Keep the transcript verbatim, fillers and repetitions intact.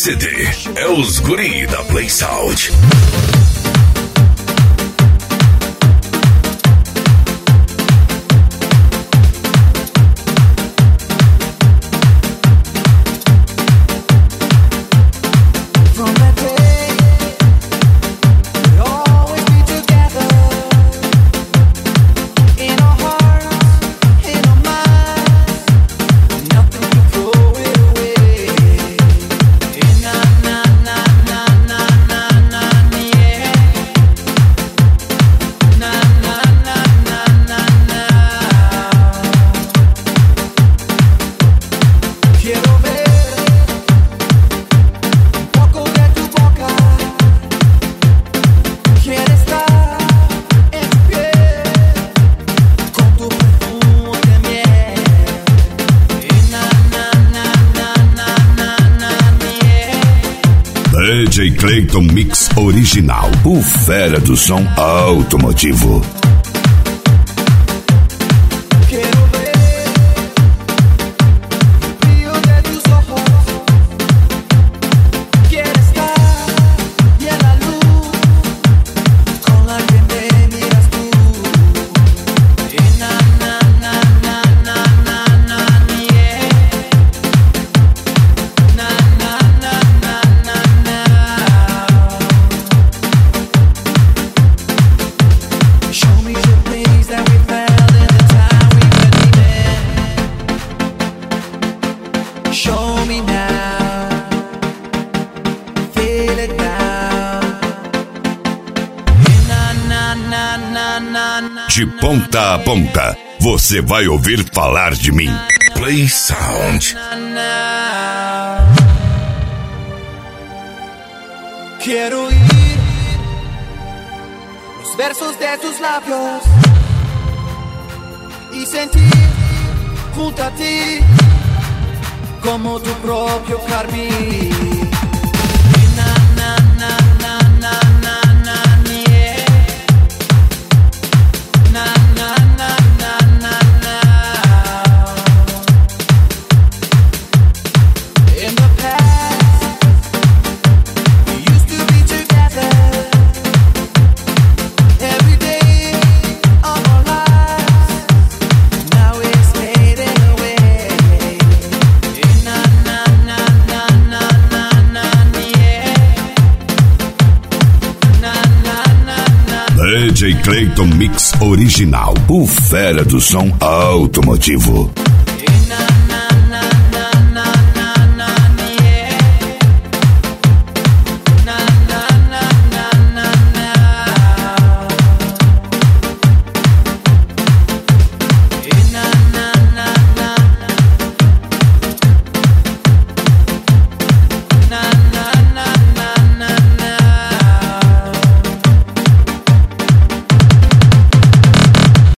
C D é os guri da Play Sound. D J Clayton Mix Original, o fera do som automotivo. De ponta a ponta, você vai ouvir falar de mim. Play Sound. Quero ir los versos de tus labios y sentir junto a ti como tu propio jardín. D J Clayton Mix Original, o fera do som automotivo.